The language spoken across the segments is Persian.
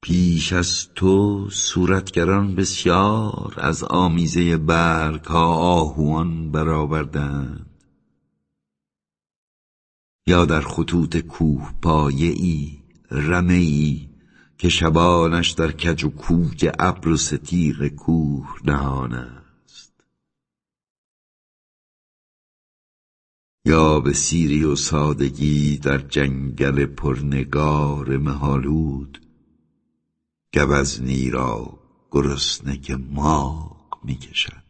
پیش از تو صورتگران بسیار از آمیزه برگ ها آهوان برآوردند، یا در خطوط کوه پایه‌ای رمه‌ای که شبانش در کج و کوج ابر و ستیغ کوه نهان است، یا به سیری و سادگی در جنگل پرنگار مه‌آلود گوزنی را گرسنه که ماغ می‌کشد.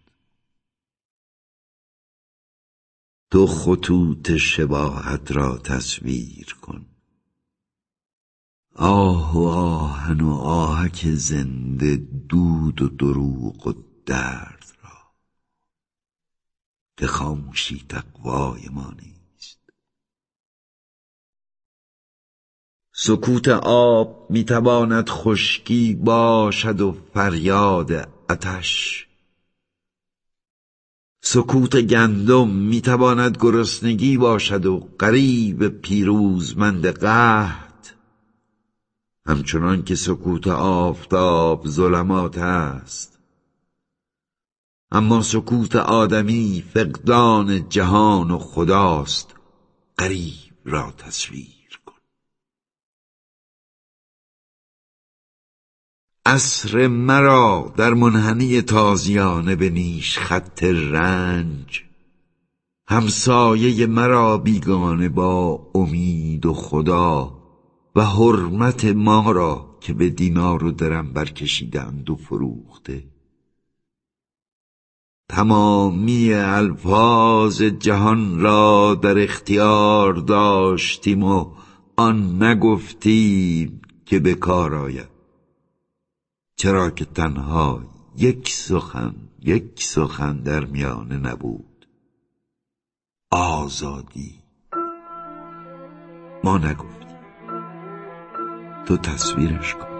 تو خطوط شباهت را تصویر کن، آه و آهن و آهک زنده، دود و دروغ و درد را که خاموشی تقوای ما نیست. سکوت آب میتواند خشکی باشد و فریاد آتش، سکوت گندم میتواند گرسنگی باشد و غریو پیروزمند قحط، همچنان که سکوت آفتاب ظلمات است. اما سکوت آدمی فقدان جهان و خداست. غریو را تصویر کن. عصر مرا در منحنی تازیانه به نیش خط رنج، همسایه مرا بیگانه با امید و خدا و حرمت ما را که به دینار و درم برکشیدند و فروخته. تمامی الفاظ جهان را در اختیار داشتیم و آن نگفتیم که به کار آید، چرا که تنها یک سخن در میانه نبود: آزادی. ما نگفتیم، تو تصویرش کن.